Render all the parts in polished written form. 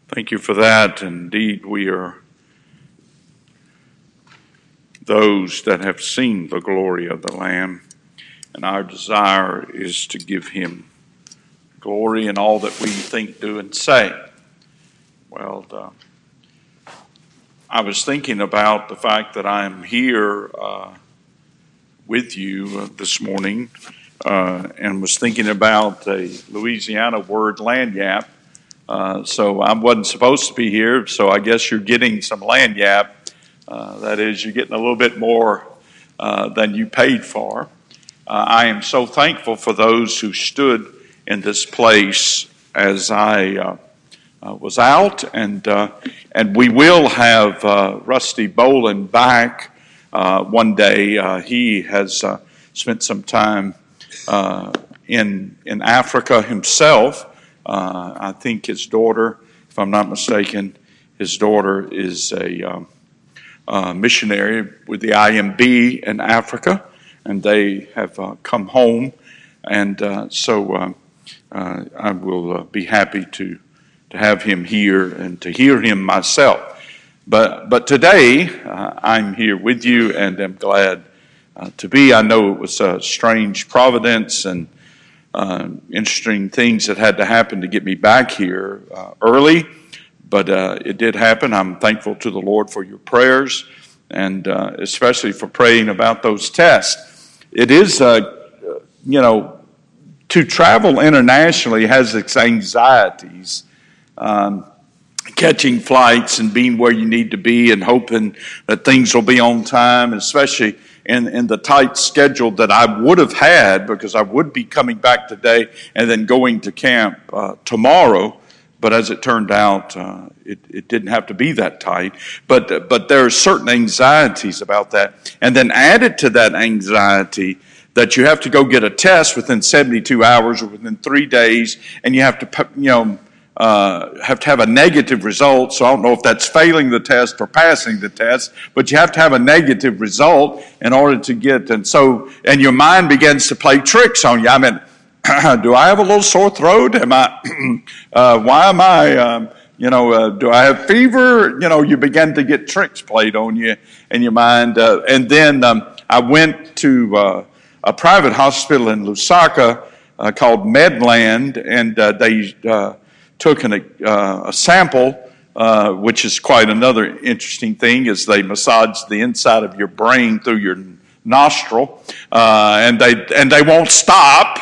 Thank you for that. Indeed, we are those that have seen the glory of the Lamb, and our desire is to give him glory in all that we think, do, and say. Well, I was thinking about the fact that I am here with you this morning and was thinking about a Louisiana word, lagniappe. So I wasn't supposed to be here, so I guess you're getting some lagniappe. That is, you're getting a little bit more than you paid for. I am so thankful for those who stood in this place as I was out, and we will have Rusty Boland back one day. He has spent some time in Africa himself. I think his daughter, if I'm not mistaken, his daughter is a missionary with the IMB in Africa, and they have come home, and so I will be happy to have him here and to hear him myself. But today I'm here with you, and am glad to be. I know it was a strange providence and interesting things that had to happen to get me back here early, but it did happen. I'm thankful to the Lord for your prayers, and especially for praying about those tests. It is, to travel internationally has its anxieties. Catching flights and being where you need to be and hoping that things will be on time, especially in the tight schedule that I would have had, because I would be coming back today and then going to camp tomorrow. But as it turned out, it didn't have to be that tight. But there are certain anxieties about that. And then added to that anxiety that you have to go get a test within 72 hours or within 3 days, and you have to, have a negative result. So I don't know if that's failing the test or passing the test, but you have to have a negative result in order to get, and your mind begins to play tricks on you. I mean, do I have a little sore throat? Am I, why am I, do I have fever? You begin to get tricks played on you in your mind. And then I went to a private hospital in Lusaka called Medland, and they took a sample, which is quite another interesting thing, is they massage the inside of your brain through your nostril, and they won't stop.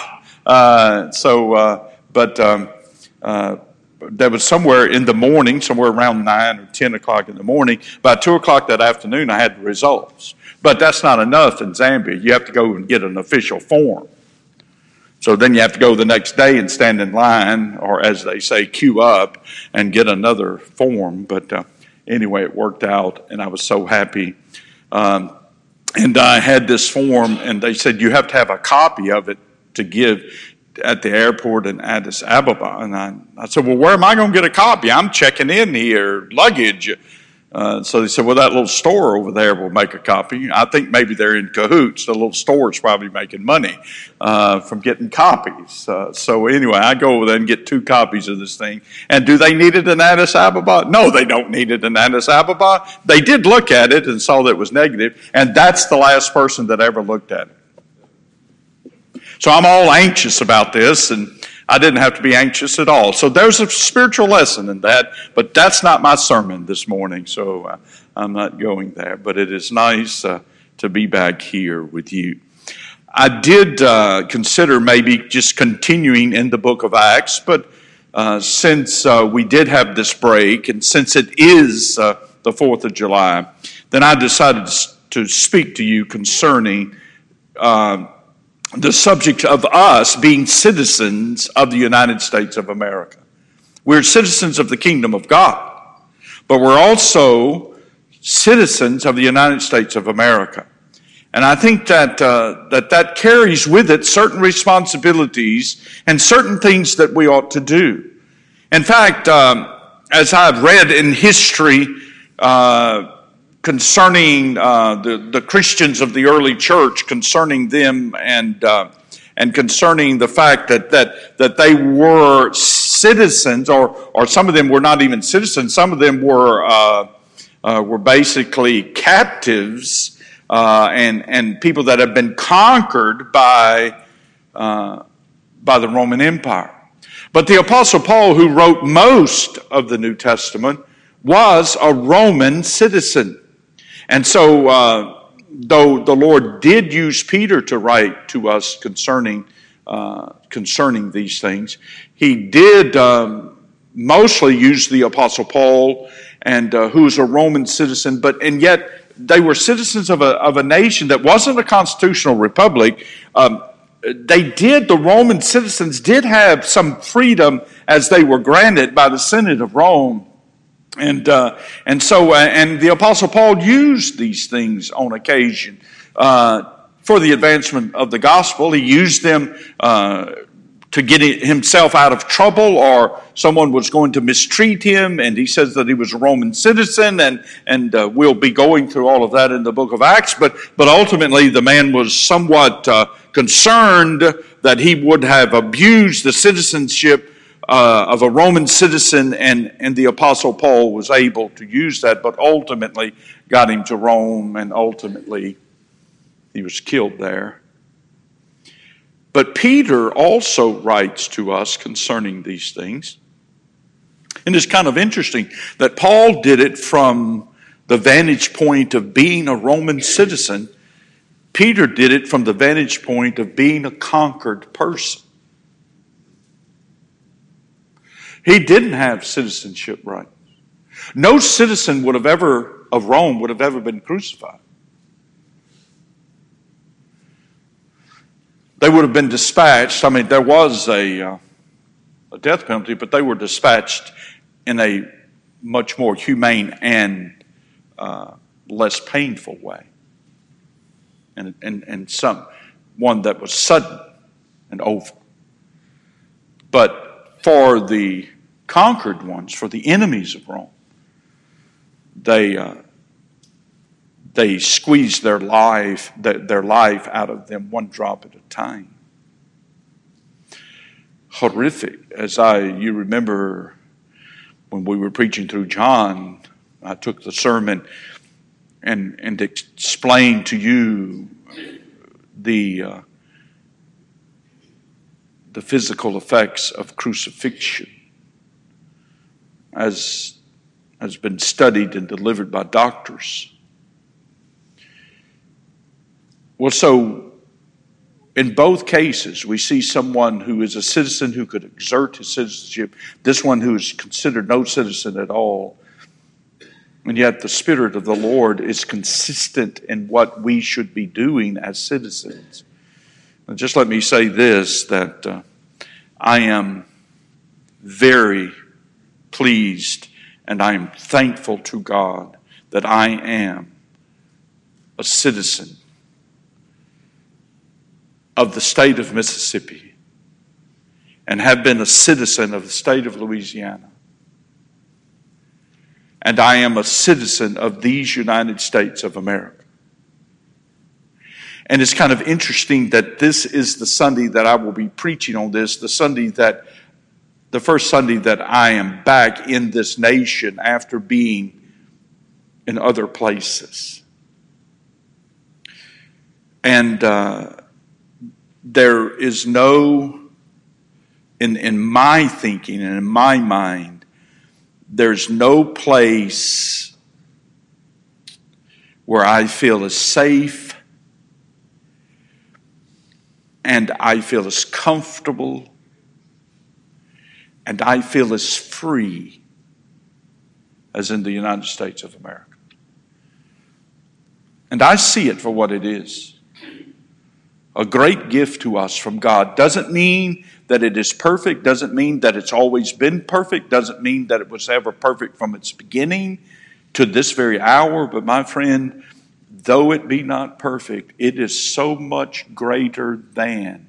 But there was somewhere in the morning, somewhere around 9 or 10 o'clock in the morning, by 2 o'clock that afternoon, I had the results. But that's not enough in Zambia. You have to go and get an official form. So then you have to go the next day and stand in line, or as they say, queue up and get another form. But anyway, it worked out, and I was so happy. And I had this form, and they said you have to have a copy of it to give at the airport in Addis Ababa. And I said, well, where am I going to get a copy? I'm checking in here, luggage. So they said, well, that little store over there will make a copy. I think maybe they're in cahoots. The little store is probably making money from getting copies. So anyway, I go over there and get 2 copies of this thing. And do they need it in Addis Ababa? No, they don't need it in Addis Ababa. They did look at it and saw that it was negative, and that's the last person that ever looked at it. So I'm all anxious about this, and I didn't have to be anxious at all. So there's a spiritual lesson in that, but that's not my sermon this morning, so I'm not going there. But it is nice to be back here with you. I did consider maybe just continuing in the book of Acts, but since we did have this break, and since it is the 4th of July, then I decided to speak to you concerning the subject of us being citizens of the United States of America. We're citizens of the kingdom of God, but we're also citizens of the United States of America. And I think that carries with it certain responsibilities and certain things that we ought to do. In fact, as I've read in history, concerning the Christians of the early church, concerning them and concerning the fact that they were citizens, or some of them were not even citizens. Some of them were basically captives and people that have been conquered by the Roman Empire. But the Apostle Paul, who wrote most of the New Testament, was a Roman citizen. And so, though the Lord did use Peter to write to us concerning these things, he did mostly use the Apostle Paul, and who was a Roman citizen, and yet they were citizens of a nation that wasn't a constitutional republic. The Roman citizens did have some freedom as they were granted by the Senate of Rome. And the Apostle Paul used these things on occasion for the advancement of the gospel. He used them to get himself out of trouble, or someone was going to mistreat him, and he says that he was a Roman citizen, and we'll be going through all of that in the book of Acts. But ultimately, the man was somewhat concerned that he would have abused the citizenship of a Roman citizen, and the Apostle Paul was able to use that, but ultimately got him to Rome, and ultimately he was killed there. But Peter also writes to us concerning these things. And it's kind of interesting that Paul did it from the vantage point of being a Roman citizen. Peter did it from the vantage point of being a conquered person. He didn't have citizenship rights. No citizen of Rome would have ever been crucified. They would have been dispatched. I mean, there was a death penalty, but they were dispatched in a much more humane and less painful way, and one that was sudden and over. But for the conquered ones, for the enemies of Rome, they squeezed their life out of them one drop at a time. Horrific. You remember when we were preaching through John, I took the sermon and explained to you the physical effects of crucifixion as has been studied and delivered by doctors. Well, so in both cases, we see someone who is a citizen who could exert his citizenship, this one who is considered no citizen at all. And yet the Spirit of the Lord is consistent in what we should be doing as citizens. And just let me say this, that I am very pleased and I am thankful to God that I am a citizen of the state of Mississippi and have been a citizen of the state of Louisiana. And I am a citizen of these United States of America. And it's kind of interesting that this is the Sunday that I will be preaching on this, the first Sunday that I am back in this nation after being in other places. And there is no, in my thinking and in my mind, there's no place where I feel as safe and I feel as comfortable and I feel as free as in the United States of America. And I see it for what it is. A great gift to us from God. Doesn't mean that it is perfect. Doesn't mean that it's always been perfect. Doesn't mean that it was ever perfect from its beginning to this very hour. But my friend, though it be not perfect, it is so much greater than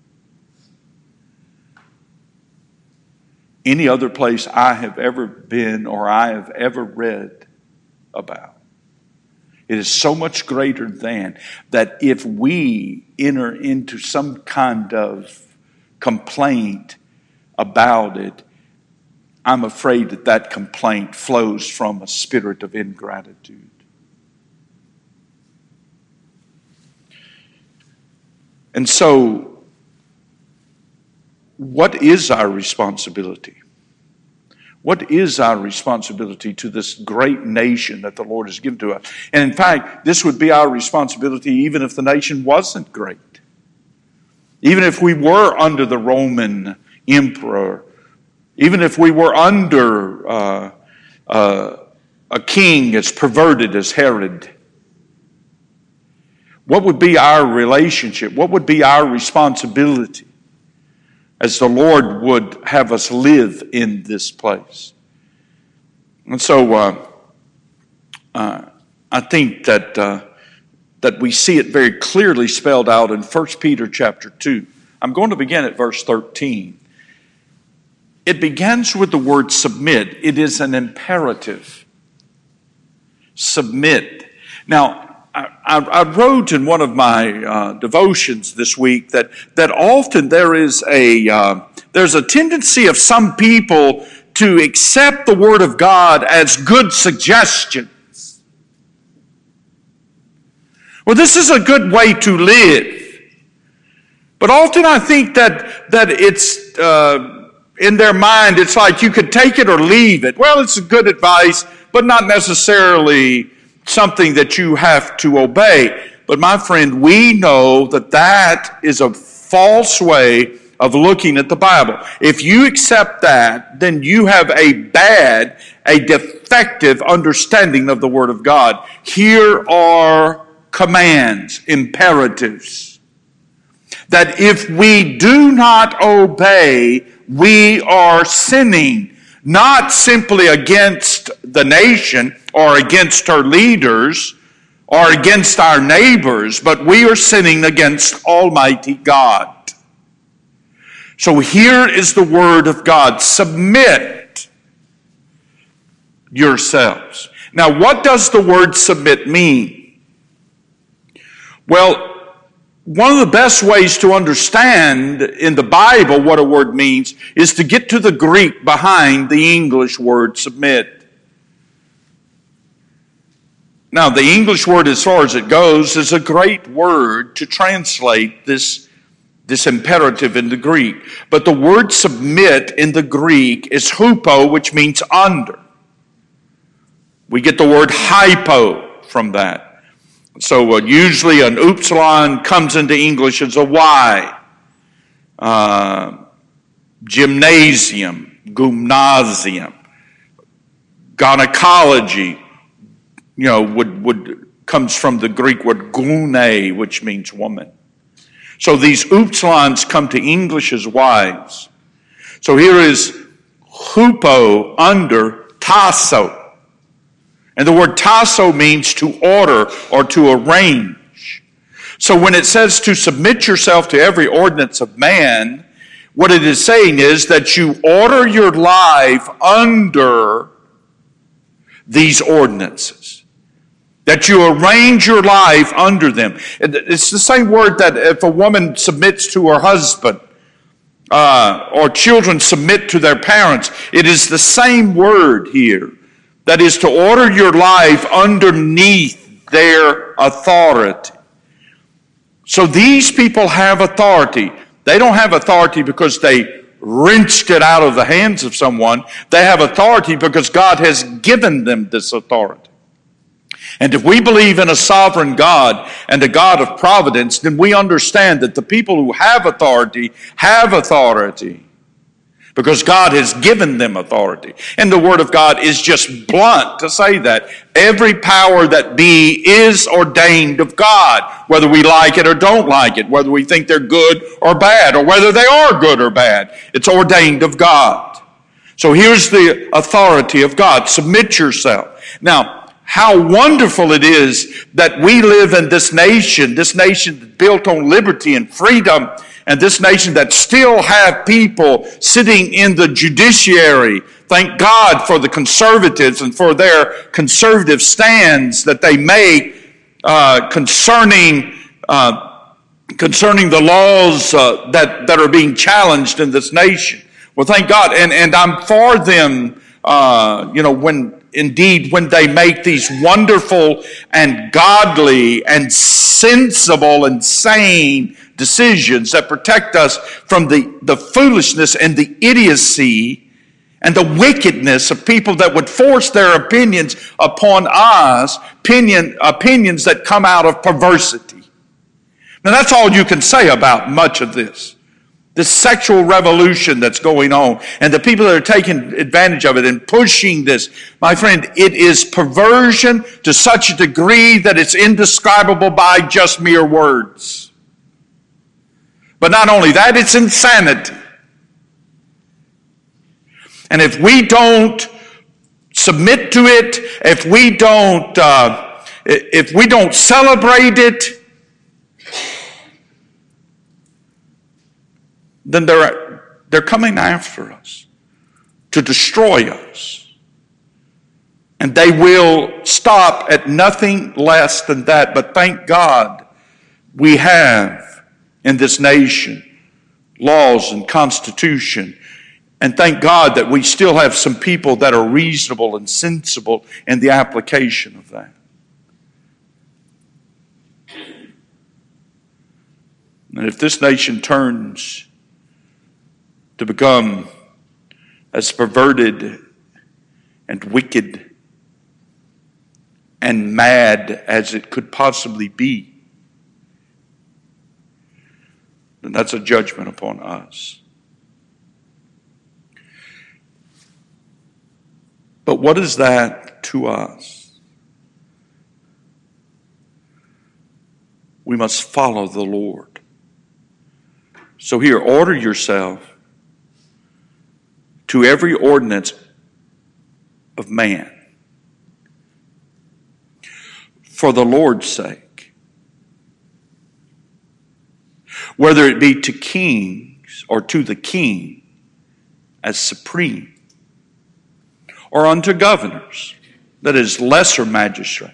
any other place I have ever been or I have ever read about. It is so much greater than that if we enter into some kind of complaint about it, I'm afraid that that complaint flows from a spirit of ingratitude. And so, what is our responsibility? What is our responsibility to this great nation that the Lord has given to us? And in fact, this would be our responsibility even if the nation wasn't great. Even if we were under the Roman emperor, even if we were under a king as perverted as Herod, what would be our relationship? What would be our responsibility as the Lord would have us live in this place? And so I think that we see it very clearly spelled out in 1 Peter chapter 2. I'm going to begin at verse 13. It begins with the word submit. It is an imperative. Submit. Now, I wrote in one of my devotions this week that often there's a tendency of some people to accept the Word of God as good suggestions. Well, this is a good way to live. But often I think that it's in their mind, it's like you could take it or leave it. Well, it's good advice, but not necessarily something that you have to obey. But my friend, we know that is a false way of looking at the Bible. If you accept that, then you have a defective understanding of the Word of God. Here are commands, imperatives, that if we do not obey, we are sinning, not simply against the nation or against her leaders or against our neighbors, but we are sinning against Almighty God. So here is the Word of God. Submit yourselves. Now, what does the word submit mean? Well, one of the best ways to understand in the Bible what a word means is to get to the Greek behind the English word submit. Now, the English word, as far as it goes, is a great word to translate this imperative in the Greek. But the word submit in the Greek is hupo, which means under. We get the word hypo from that. So usually an upsilon comes into English as a Y. Gymnasium, gymnasium, gynecology, comes from the Greek word gune, which means woman. So these upsilons come to English as Ys. So here is hupo, under, tasso. And the word tasso means to order or to arrange. So when it says to submit yourself to every ordinance of man, what it is saying is that you order your life under these ordinances. That you arrange your life under them. It's the same word that if a woman submits to her husband, or children submit to their parents, it is the same word here. That is to order your life underneath their authority. So these people have authority. They don't have authority because they wrenched it out of the hands of someone. They have authority because God has given them this authority. And if we believe in a sovereign God and a God of providence, then we understand that the people who have authority because God has given them authority. And the Word of God is just blunt to say that. Every power that be is ordained of God, whether we like it or don't like it, whether we think they're good or bad, or whether they are good or bad. It's ordained of God. So here's the authority of God. Submit yourself. Now, how wonderful it is that we live in this nation built on liberty and freedom, and this nation that still have people sitting in the judiciary. Thank God for the conservatives and for their conservative stands that they make concerning the laws that are being challenged in this nation. Well, thank God. And I'm for them, when they make these wonderful and godly and sensible and sane decisions that protect us from the foolishness and the idiocy and the wickedness of people that would force their opinions upon us, opinions that come out of perversity. Now, that's all you can say about much of this. This sexual revolution that's going on and the people that are taking advantage of it and pushing this. My friend, it is perversion to such a degree that it's indescribable by just mere words. But not only that, it's insanity. And if we don't submit to it, if we don't celebrate it, then they're coming after us to destroy us. And they will stop at nothing less than that. But thank God we have in this nation laws and constitution. And thank God that we still have some people that are reasonable and sensible in the application of that. And if this nation turns to become as perverted and wicked and mad as it could possibly be, then that's a judgment upon us. But what is that to us? We must follow the Lord. So here, order yourself to every ordinance of man for the Lord's sake, whether it be to kings or to the king as supreme, or unto governors, that is, lesser magistrate,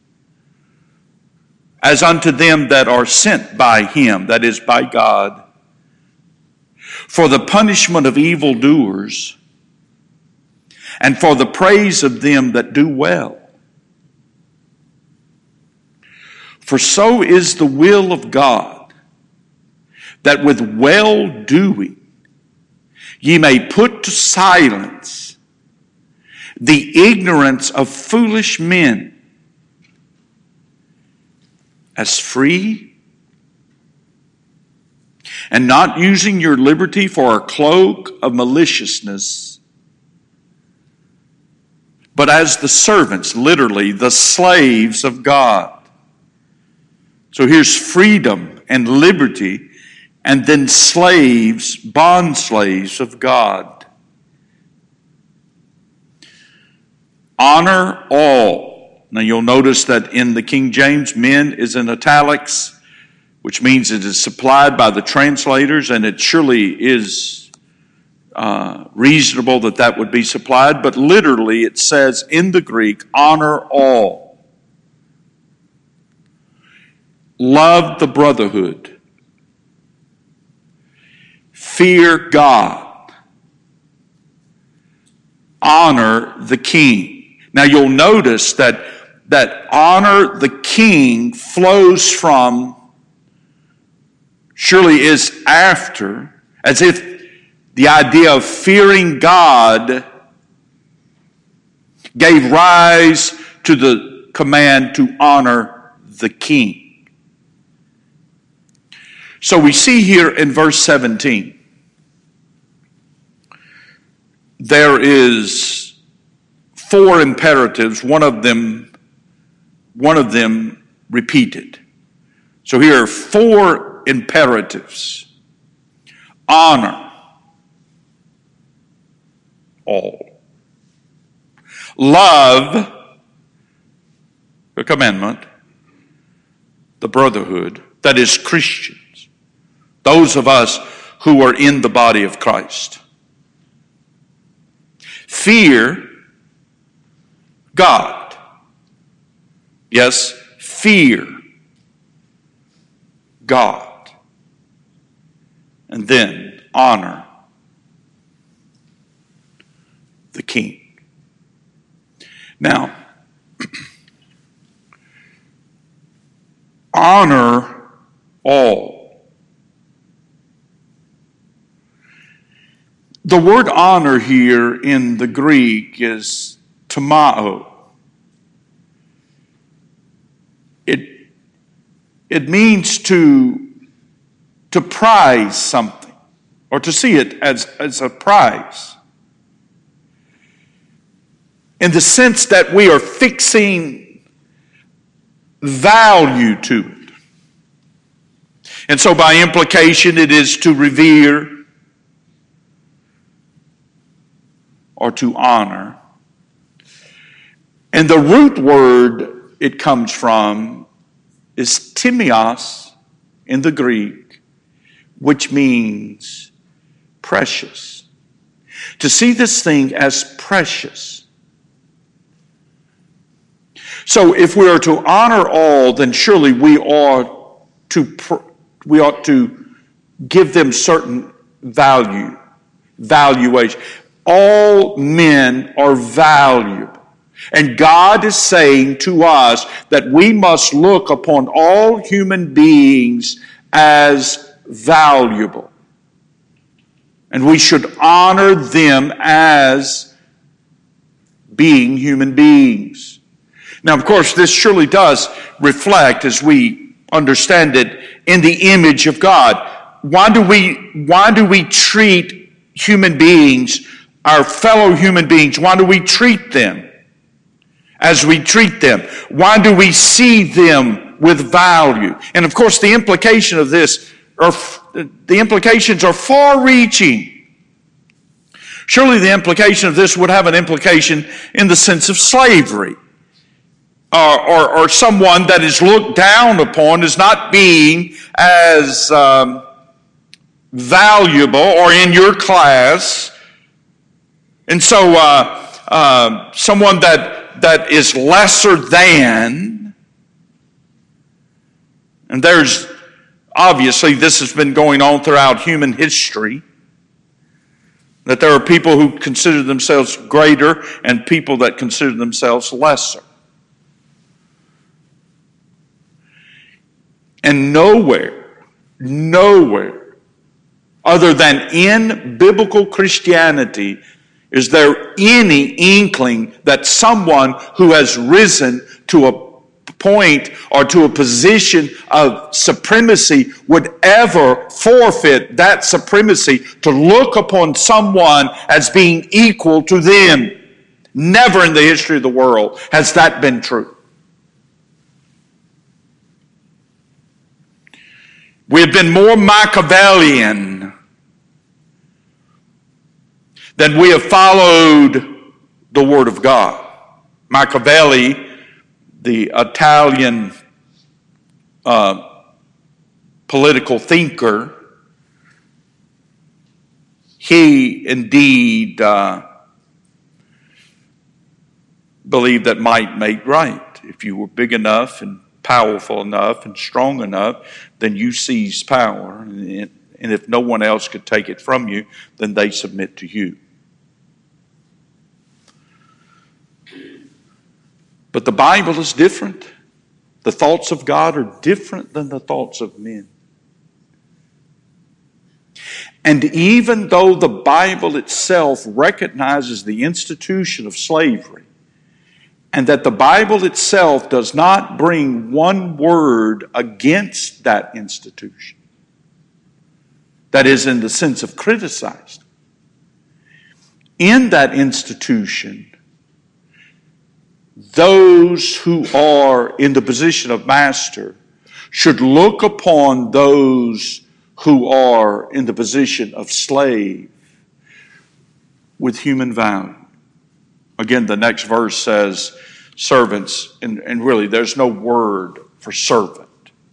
as unto them that are sent by him, that is, by God, for the punishment of evildoers, and for the praise of them that do well. For so is the will of God, that with well-doing ye may put to silence the ignorance of foolish men, as free, and not using your liberty for a cloak of maliciousness, but as the servants, literally the slaves of God. So here's freedom and liberty, and then slaves, bond slaves of God. Honor all. Now you'll notice that in the King James, men is in italics, which means it is supplied by the translators, and it surely is reasonable that that would be supplied, but literally it says in the Greek, honor all. Love the brotherhood. Fear God. Honor the king. Now you'll notice that honor the king flows from, surely is after, as if the idea of fearing God gave rise to the command to honor the king. So we see here in verse 17, there is 4 imperatives, one of them repeated. So here are 4 imperatives. Honor all. Love the commandment, the brotherhood, that is Christians. Those of us who are in the body of Christ. Fear God. Yes, fear God. And then honor the king. Now, honor all. The word honor here in the Greek is timao. It means to prize something, or to see it as a prize. In the sense that we are fixing value to it. And so by implication, it is to revere or to honor. And the root word it comes from is timios in the Greek, which means precious. To see this thing as precious. So if we are to honor all, then surely we ought to give them certain valuation. All men are valuable. And God is saying to us that we must look upon all human beings as valuable. And we should honor them as being human beings. Now, of course, this surely does reflect, as we understand it, in the image of God. Why do we treat human beings, our fellow human beings, why do we treat them as we treat them? Why do we see them with value? And of course, the implication of this, the implications are far-reaching. Surely the implication of this would have an implication in the sense of slavery. Or someone that is looked down upon as not being as valuable or in your class. And so someone that is lesser than. And there's, obviously, this has been going on throughout human history. That there are people who consider themselves greater and people that consider themselves lesser. And nowhere, other than in biblical Christianity, is there any inkling that someone who has risen to a point or to a position of supremacy would ever forfeit that supremacy to look upon someone as being equal to them. Never in the history of the world has that been true. We have been more Machiavellian than we have followed the Word of God. Machiavelli, the Italian political thinker, he indeed believed that might made right. If you were big enough and powerful enough and strong enough, then you seize power. And if no one else could take it from you, then they submit to you. But the Bible is different. The thoughts of God are different than the thoughts of men. And even though the Bible itself recognizes the institution of slavery, and that the Bible itself does not bring one word against that institution, that is, in the sense of criticized, in that institution, those who are in the position of master should look upon those who are in the position of slave with human value. Again, the next verse says servants, and really there's no word for servant.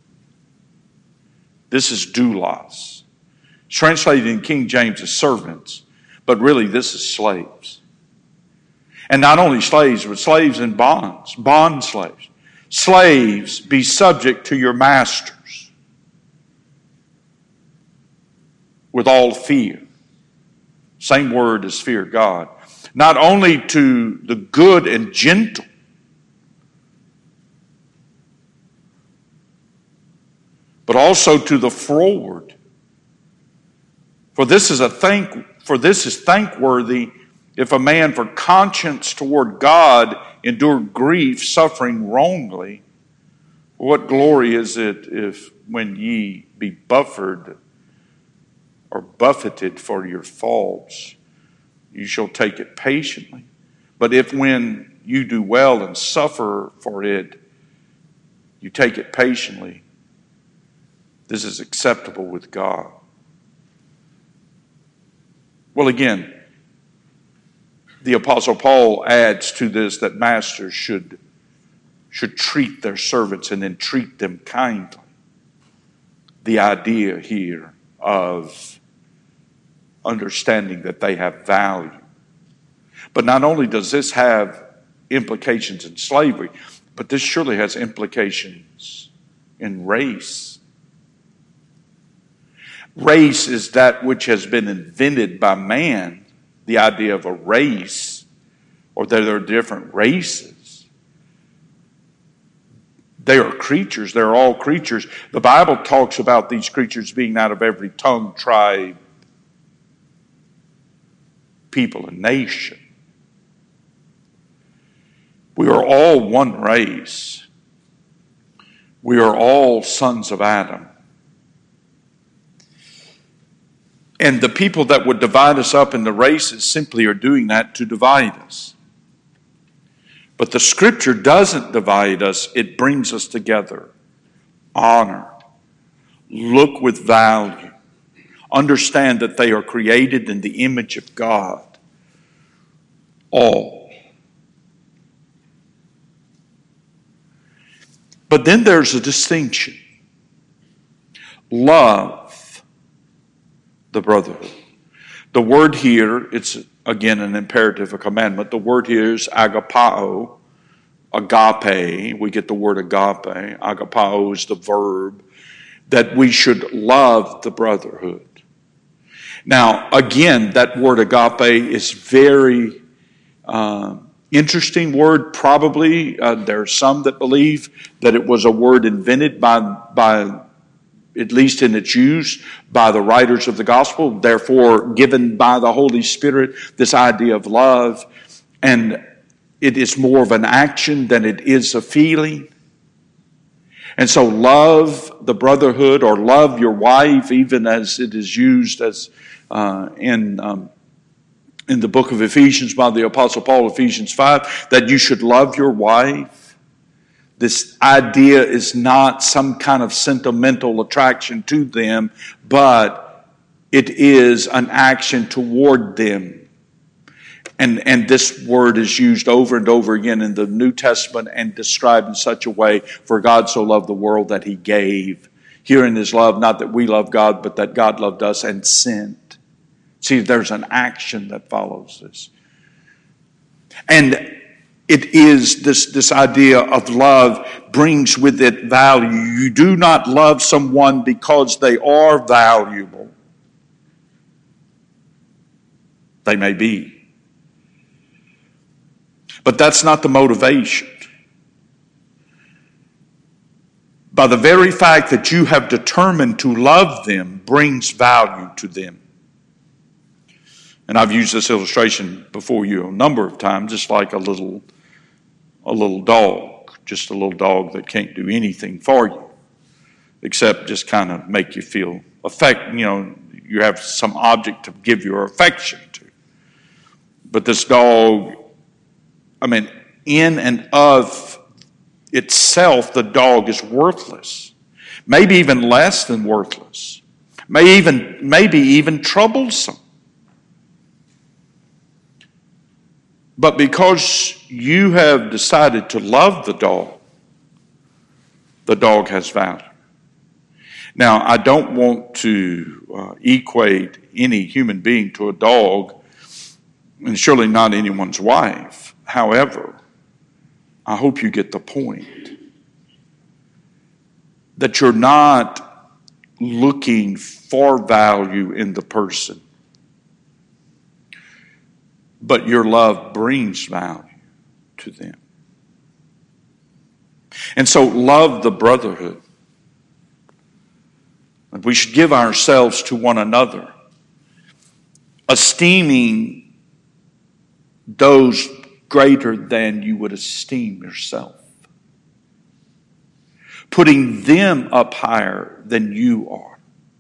This is doulos. It's translated in King James as servants, but really this is slaves. And not only slaves, but slaves in bonds, bond slaves. Slaves, be subject to your masters with all fear. Same word as fear God. not only to the good and gentle, but also to the froward. For this is thankworthy if a man for conscience toward God endure grief, suffering wrongly. What glory is it if when ye be buffeted or buffeted for your faults, you shall take it patiently? But if when you do well and suffer for it, you take it patiently, this is acceptable with God. Well, again, the Apostle Paul adds to this that masters should treat their servants and then treat them kindly. The idea here of understanding that they have value. But not only does this have implications in slavery, but this surely has implications in race. Race is that which has been invented by man, the idea of a race, or that there are different races. They are creatures. They're all creatures. The Bible talks about these creatures being out of every tongue, tribe, people, and nation. We are all one race. We are all sons of Adam. And the people that would divide us up into races simply are doing that to divide us. But the Scripture doesn't divide us. It brings us together. Honor. Look with value. Understand that they are created in the image of God. All. But then there's a distinction. Love the brotherhood. The word here, it's again an imperative, a commandment. The word here is agapao, agape. We get the word agape. Agapao is the verb, that we should love the brotherhood. Now, again, that word agape is very interesting word. Probably there are some that believe that it was a word invented by at least in its use, by the writers of the gospel, therefore given by the Holy Spirit, this idea of love. And it is more of an action than it is a feeling. And so love the brotherhood, or love your wife, even as it is used as in the book of Ephesians by the Apostle Paul, Ephesians 5, that you should love your wife. This idea is not some kind of sentimental attraction to them, but it is an action toward them. And this word is used over and over again in the New Testament and described in such a way, for God so loved the world that he gave. Here in his love, not that we love God, but that God loved us and sent. See, there's an action that follows this. And it is this idea of love brings with it value. You do not love someone because they are valuable. They may be. But that's not the motivation. By the very fact that you have determined to love them brings value to them. And I've used this illustration before you a number of times, just like a little dog, just a little dog that can't do anything for you, except just kind of make you feel you have some object to give your affection to. But this dog, in and of itself, the dog is worthless, maybe even less than worthless, maybe even troublesome. But because you have decided to love the dog has value. Now, I don't want to equate any human being to a dog, and surely not anyone's wife. However, I hope you get the point. That you're not looking for value in the person. but your love brings value to them. And so love the brotherhood. And we should give ourselves to one another, esteeming those greater than you would esteem yourself. Putting them up higher than you are.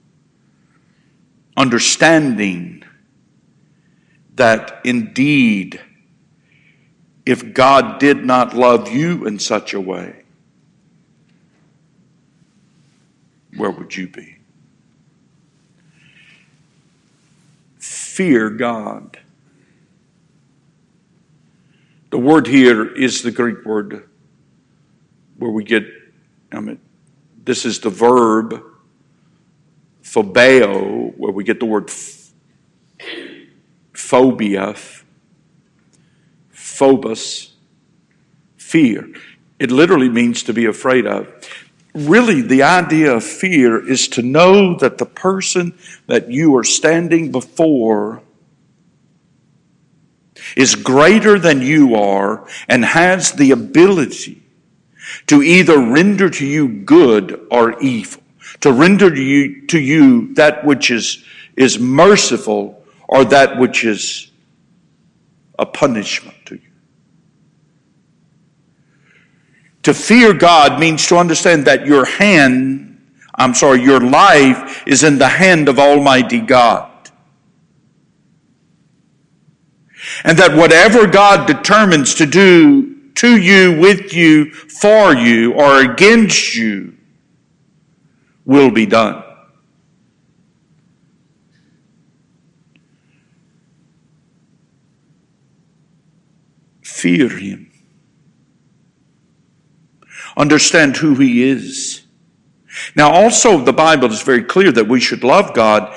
Understanding that indeed, if God did not love you in such a way, where would you be? Fear God. The word here is the Greek word where we get, this is the verb phobeo, where we get the word phobia, phobos, fear. It literally means to be afraid of. Really, the idea of fear is to know that the person that you are standing before is greater than you are and has the ability to either render to you good or evil, to render to you that which is merciful or that which is a punishment to you. To fear God means to understand that your life is in the hand of Almighty God. And that whatever God determines to do to you, with you, for you, or against you will be done. Fear Him. Understand who He is. Now also the Bible is very clear that we should love God.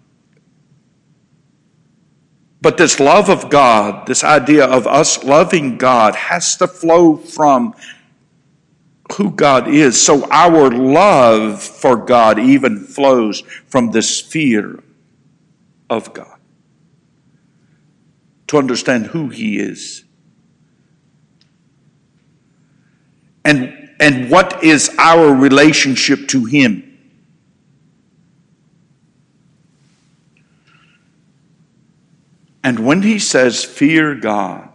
But this love of God, this idea of us loving God, has to flow from who God is. So our love for God even flows from this fear of God. To understand who He is. And what is our relationship to Him. And when He says, fear God,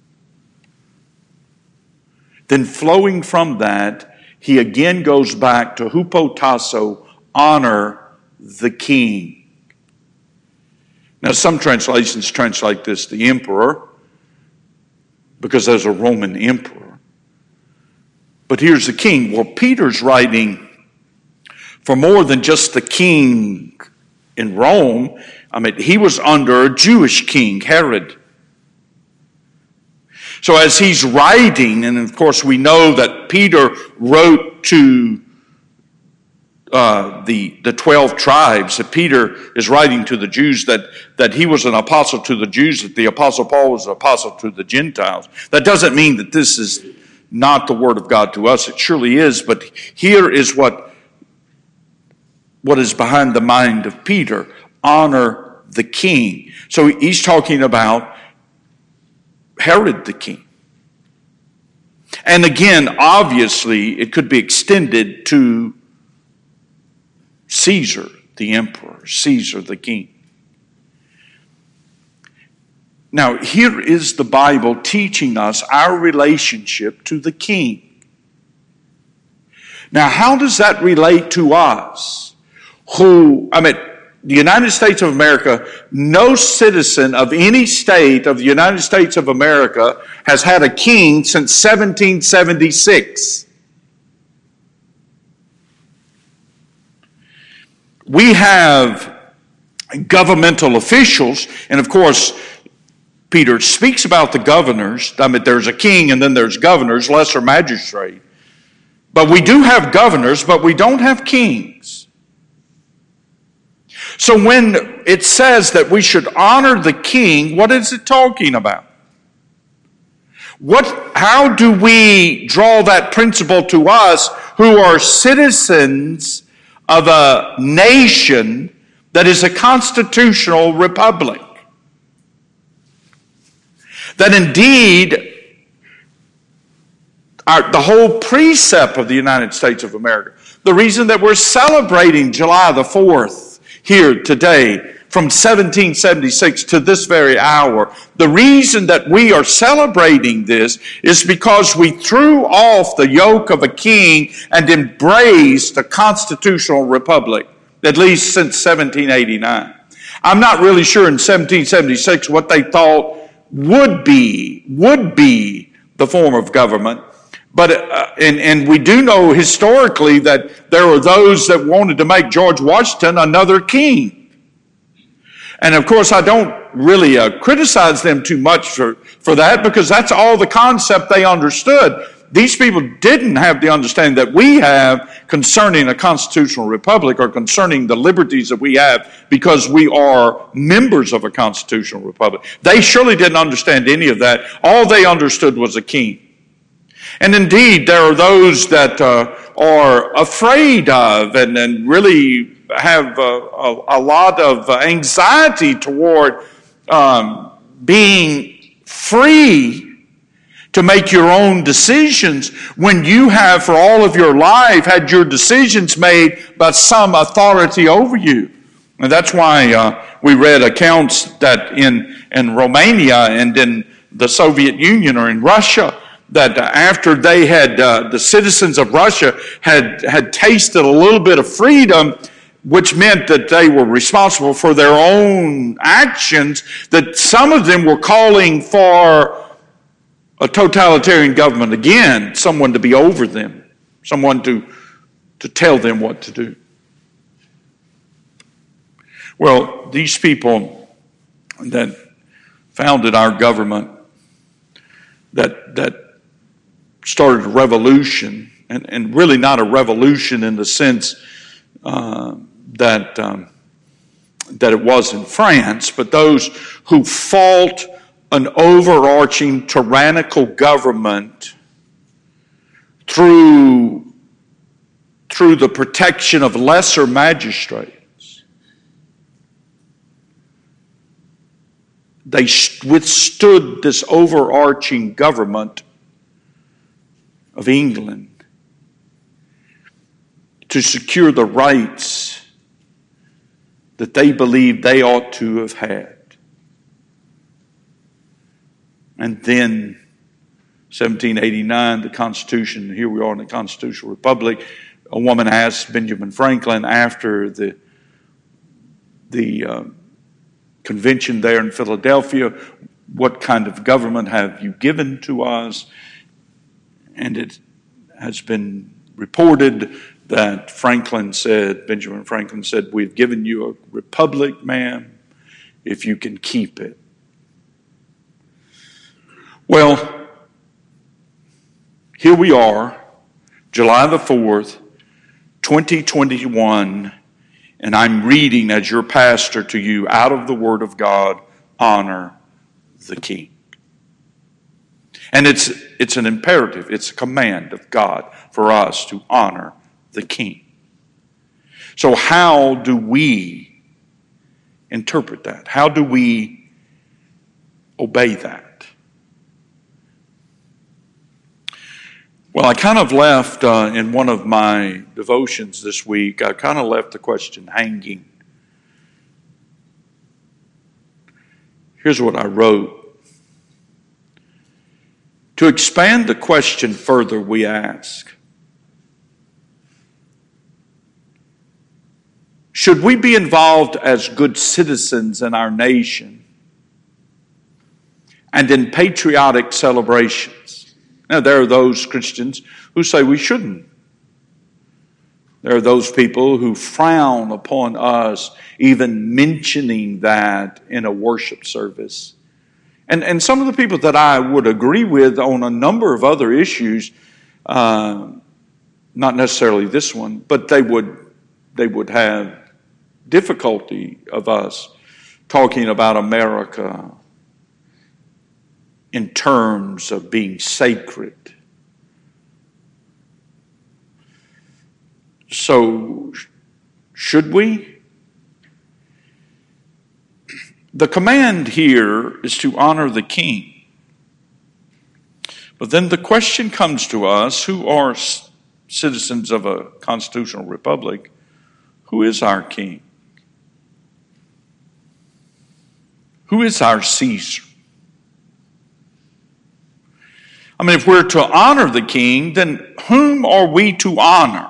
then flowing from that, He again goes back to hupotasso, honor the king. Now some translations translate this the emperor, because there's a Roman emperor. But here's the king. Well, Peter's writing for more than just the king in Rome. He was under a Jewish king, Herod. So as he's writing, and of course we know that Peter wrote to the 12 tribes, that Peter is writing to the Jews, that he was an apostle to the Jews, that the apostle Paul was an apostle to the Gentiles. That doesn't mean that this is not the word of God to us. It surely is, but here is what is behind the mind of Peter. Honor the king. So he's talking about Herod the king. And again, obviously, it could be extended to Caesar, the emperor, Caesar the king. Now, here is the Bible teaching us our relationship to the king. Now, how does that relate to us? The United States of America, no citizen of any state of the United States of America has had a king since 1776. We have governmental officials, and of course, Peter speaks about the governors. There's a king and then there's governors, lesser magistrate. But we do have governors, but we don't have kings. So when it says that we should honor the king, what is it talking about? How do we draw that principle to us who are citizens of a nation that is a constitutional republic? That indeed, the whole precept of the United States of America, the reason that we're celebrating July the 4th here today, from 1776 to this very hour, the reason that we are celebrating this is because we threw off the yoke of a king and embraced a constitutional republic, at least since 1789. I'm not really sure in 1776 what they thought would be the form of government. But and we do know historically that there were those that wanted to make George Washington another king. And of course, I don't really criticize them too much for that, because that's all the concept they understood. These people didn't have the understanding that we have concerning a constitutional republic, or concerning the liberties that we have because we are members of a constitutional republic. They surely didn't understand any of that. All they understood was a king. And indeed, there are those that are afraid of and really have a lot of anxiety toward being free to make your own decisions when you have for all of your life had your decisions made by some authority over you. And that's why we read accounts that in Romania and in the Soviet Union or in Russia, that after they had, the citizens of Russia had tasted a little bit of freedom, which meant that they were responsible for their own actions, that some of them were calling for a totalitarian government again, someone to be over them, someone to tell them what to do. Well, these people that founded our government, that started a revolution, and really not a revolution in the sense that it was in France, but those who fought an overarching tyrannical government through the protection of lesser magistrates. They withstood this overarching government of England to secure the rights that they believed they ought to have had. And then 1789, the Constitution, here we are in the Constitutional Republic. A woman asked Benjamin Franklin after the convention there in Philadelphia, what kind of government have you given to us? And it has been reported that Benjamin Franklin said, we've given you a republic, ma'am, if you can keep it. Well, here we are, July the 4th, 2021, and I'm reading as your pastor to you out of the Word of God, honor the King. And it's an imperative, it's a command of God for us to honor the King. So how do we interpret that? How do we obey that? Well, I kind of left in one of my devotions this week, I kind of left the question hanging. Here's what I wrote. To expand the question further, we ask, should we be involved as good citizens in our nation and in patriotic celebrations? Now, there are those Christians who say we shouldn't. There are those people who frown upon us even mentioning that in a worship service. And some of the people that I would agree with on a number of other issues, not necessarily this one, but they would have difficulty of us talking about America in terms of being sacred. So, should we? The command here is to honor the King. But then the question comes to us, who are citizens of a constitutional republic, who is our king? Who is our Caesar? I mean, if we're to honor the king, then whom are we to honor?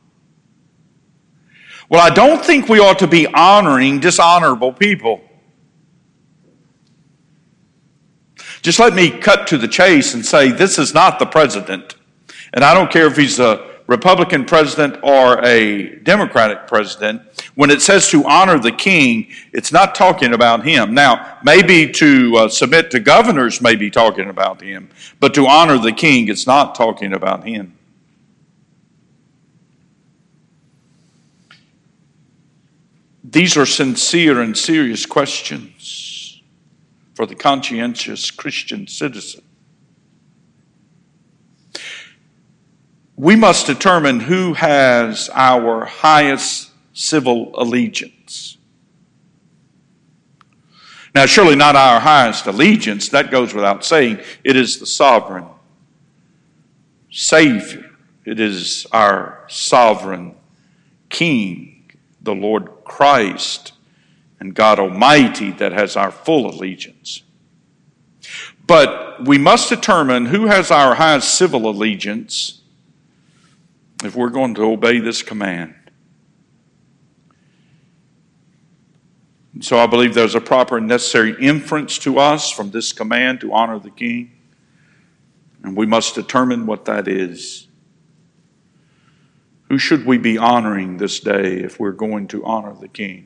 Well, I don't think we ought to be honoring dishonorable people. Just let me cut to the chase and say this is not the president. And I don't care if he's a Republican president or a Democratic president. When it says to honor the king, it's not talking about him. Now, maybe to submit to governors may be talking about him, but to honor the king, it's not talking about him. These are sincere and serious questions for the conscientious Christian citizen. We must determine who has our highest civil allegiance. Now, surely not our highest allegiance, that goes without saying. It is the sovereign Savior. It is our sovereign King, the Lord Christ, and God Almighty that has our full allegiance. But we must determine who has our highest civil allegiance if we're going to obey this command. So I believe there's a proper and necessary inference to us from this command to honor the king. And we must determine what that is. Who should we be honoring this day if we're going to honor the king?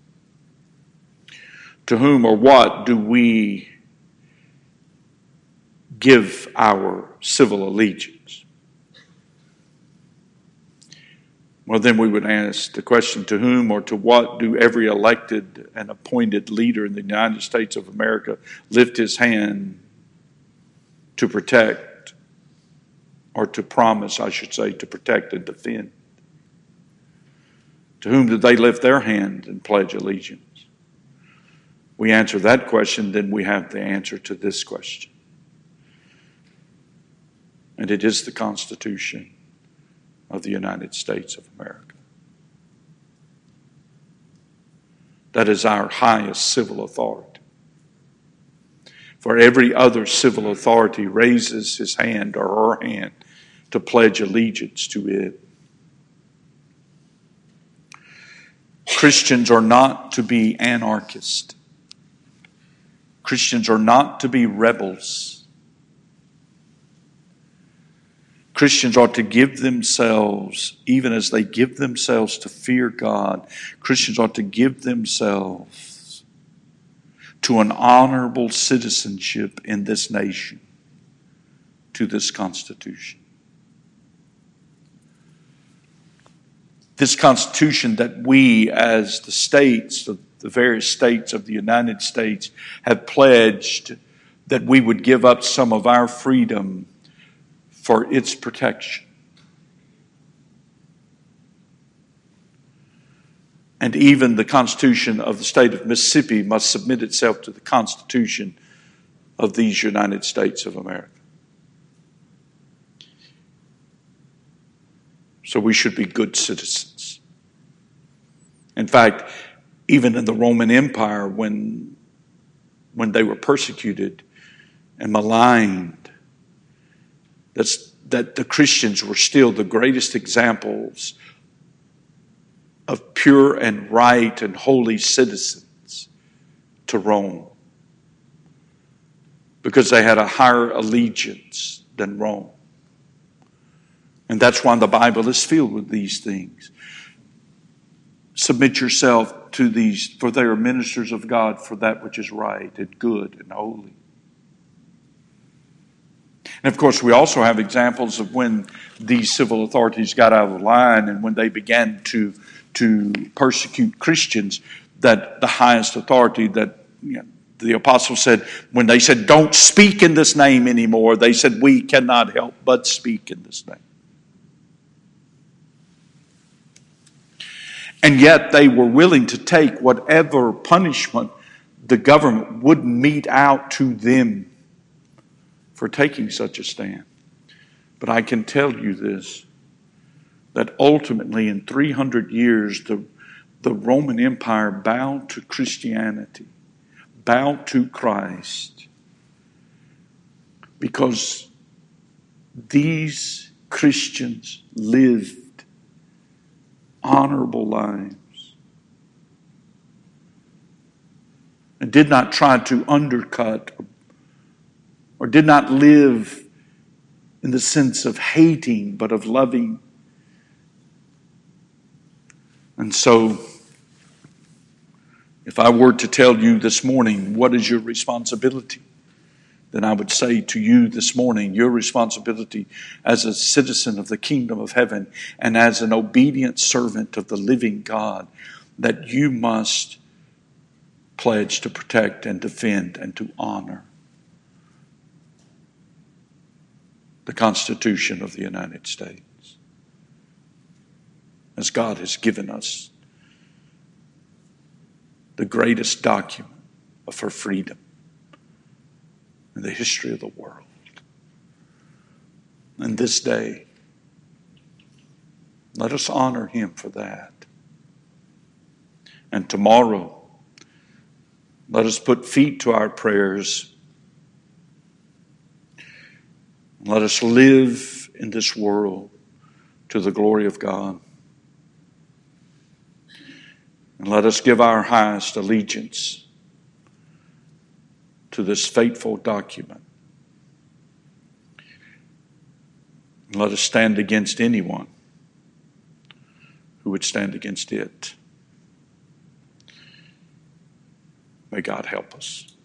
To whom or what do we give our civil allegiance? Well, then we would ask the question, to whom or to what do every elected and appointed leader in the United States of America lift his hand to protect, or to promise, I should say, to protect and defend? To whom do they lift their hand and pledge allegiance? We answer that question, then we have the answer to this question. And it is the Constitution of the United States of America. That is our highest civil authority. For every other civil authority raises his hand or her hand to pledge allegiance to it. Christians are not to be anarchists. Christians are not to be rebels. Christians ought to give themselves, even as they give themselves to fear God, Christians ought to give themselves to an honorable citizenship in this nation, to this Constitution. This Constitution that we, as the states, the various states of the United States, have pledged that we would give up some of our freedom for its protection. And even the Constitution of the state of Mississippi must submit itself to the Constitution of these United States of America. So we should be good citizens. In fact, even in the Roman Empire, when they were persecuted and maligned, that the Christians were still the greatest examples of pure and right and holy citizens to Rome, because they had a higher allegiance than Rome. And that's why the Bible is filled with these things. Submit yourself to these, for they are ministers of God for that which is right and good and holy. And of course, we also have examples of when these civil authorities got out of line and when they began to persecute Christians, that the highest authority that the apostles said, when they said, don't speak in this name anymore, they said, we cannot help but speak in this name. And yet they were willing to take whatever punishment the government would mete out to them for taking such a stand. But I can tell you this, that ultimately in 300 years, the Roman Empire bowed to Christianity, bowed to Christ, because these Christians lived honorable lives and did not try to undercut or did not live in the sense of hating, but of loving. And so, if I were to tell you this morning, what is your responsibility? Then I would say to you this morning, your responsibility as a citizen of the kingdom of heaven and as an obedient servant of the living God, that you must pledge to protect and defend and to honor the Constitution of the United States, as God has given us the greatest document for freedom in the history of the world. And this day, let us honor him for that. And tomorrow, let us put feet to our prayers. Let us live in this world to the glory of God. And let us give our highest allegiance to this fateful document. And let us stand against anyone who would stand against it. May God help us.